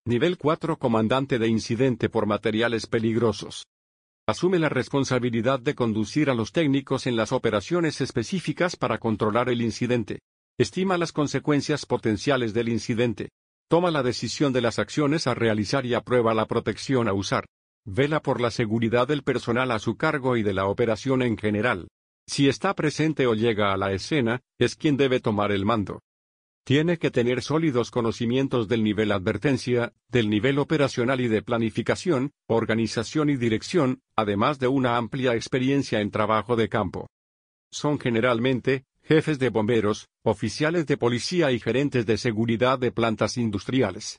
Nivel 4. Comandante de incidente por materiales peligrosos. Asume la responsabilidad de conducir a los técnicos en las operaciones específicas para controlar el incidente. Estima las consecuencias potenciales del incidente. Toma la decisión de las acciones a realizar y aprueba la protección a usar. Vela por la seguridad del personal a su cargo y de la operación en general. Si está presente o llega a la escena, es quien debe tomar el mando. Tiene que tener sólidos conocimientos del nivel advertencia, del nivel operacional y de planificación, organización y dirección, además de una amplia experiencia en trabajo de campo. Son generalmente jefes de bomberos, oficiales de policía y gerentes de seguridad de plantas industriales.